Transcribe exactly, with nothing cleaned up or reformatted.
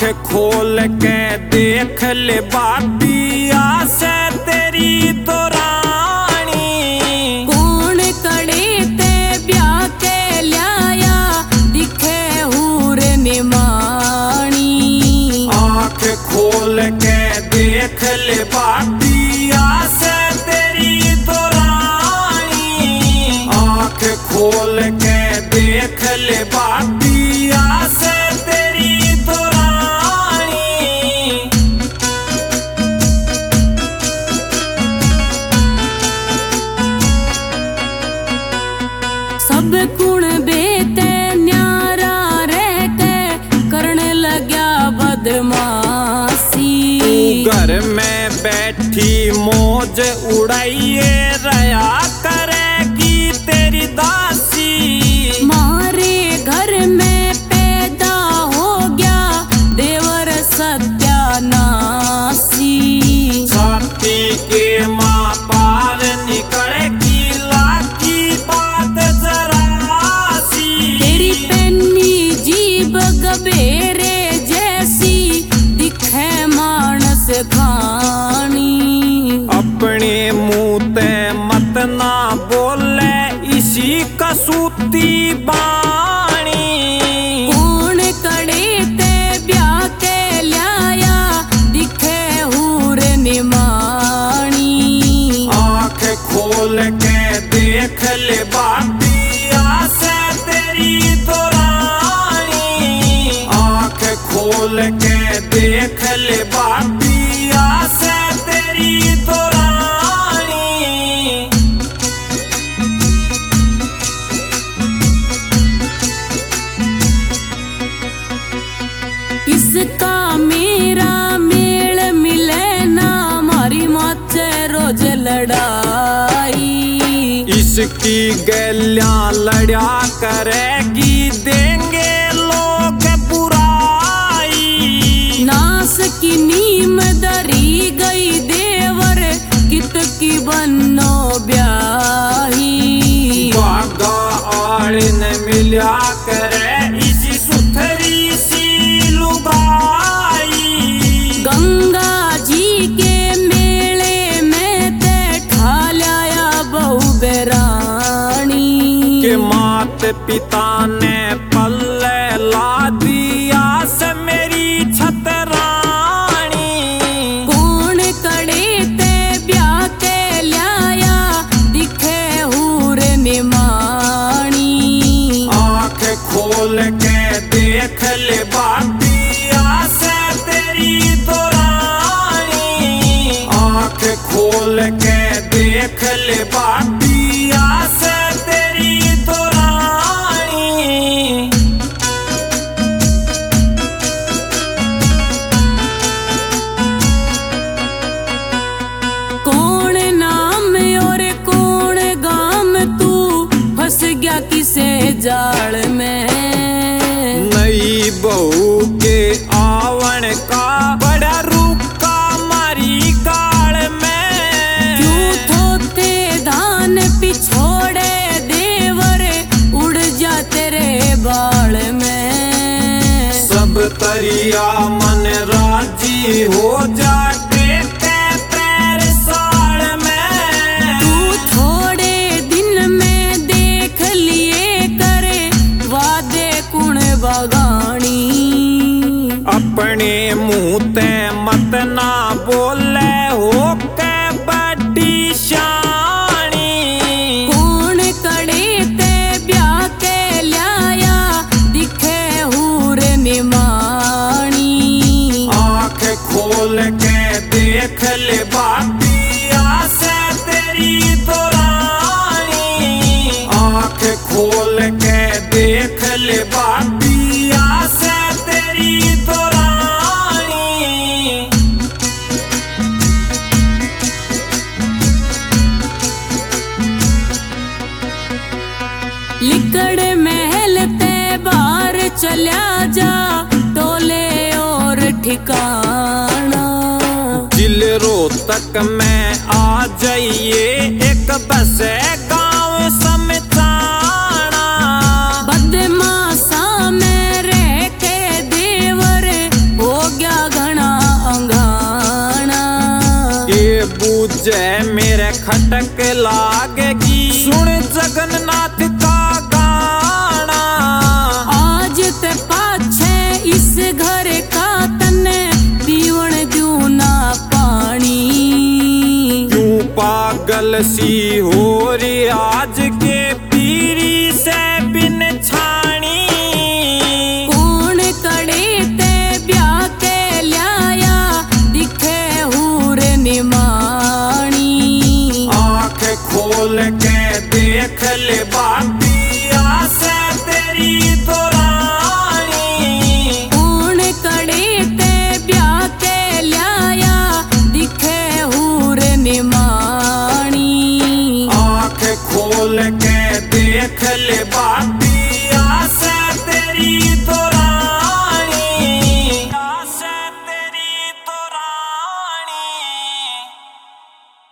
खोल के देख ले बातिया से तेरी तो रानी। कौन कड़े ते ब्याह के लाया दिखे हूर निमानी। आँख खोल के देख ले बातिया से तेरी तो रानी। आँख खोल के देख ले बातिया से तेरी तो रानी। सब गुण बेते न्यारा रह के करने लग्या बदमाशी। घर में बैठी मौज उड़ाइए रया करेगी तेरी दासी। मारे घर में पैदा हो गया देवर सत्यानाशी। छाती के माँ पार निकलेगी लाकी बात जरासी। तेरी पेन्नी जीभ गबेरे जैसी दिखे मानस खानी। अपने मुँह ते मत ना बोले इसी कसूती बाणी। कौन कड़े ते ब्याह के लाया दिखे हूर निमानी। आँख खोल के देख ले बातिया से तेरी तो रानी। आँख खोल के देख ले बातिया से तेरी तो रानी। इसका मेरा मेल मिले ना मारी माचे रोज लड़ाई। इसकी गैलियां लड़ा करेगी देंगे लोग बुराई। नास की नीम दरी गई देवर कित की बनो ब्याही। बागा आड़ न मिला करे इसी सुथरी सी लुगाई। गंगा जी के मेले में ते ठालाया बहु बेरानी। के मात पिता ने पल्ले ला दिया से मेरी छतरानी। कौन कड़े ते ब्याह के लाया दिखे हूर निमानी। आँख खोल के देख ले बातिया से तेरी तो रानी। आँख खोल के देख ले बातिया से तेरी तो रानी। कौन नाम और कौन गाम तू फंस गया किसे जाल में। नई बहू के आवन का बड़ा रुका मारी गाल में। क्यों थोते धान पिछोड़े देवर उड़ जा तेरे बाल में। सब तरिया मन राजी हो जाते के पैर साल में। तू थोड़े दिन में देख लिए करे वादे कुण बगानी। अपने मुँह ते मत ना बोले हो के बड़ी शानी। कौन कड़े ते ब्याह के लाया दिखे हूर निमानी। आँख खोल के देख ले बातिया से तेरी तो रानी। आँख खोल के देख ले बातिया से तेरी तो रानी। लिकड़ महल ते बाहर चल्या जा टोले और ठिकाना। जिले रोहतक में आ जाइए एक बस गाँव समचाना। बदमाशा में रह के देवर हो तुझे मेरे खटक लागेगी, सुन जगन्नाथ का गाना। आज ते पाछे इस घर का तने पीवण द्यू ना पानी। क्यों पागल सी हो रही आज के पीरी से बिन छाणी। कौन कड़े ते ब्याह के लाया दिखे हूर निमाणी। आँख खोल के देख ले बातिया से तेरी दुरानी। कौन कड़े ते ब्याह के लाया दिखे हूर निमाणी। आँख खोल के देख ले बातिया से तेरी दुरानी।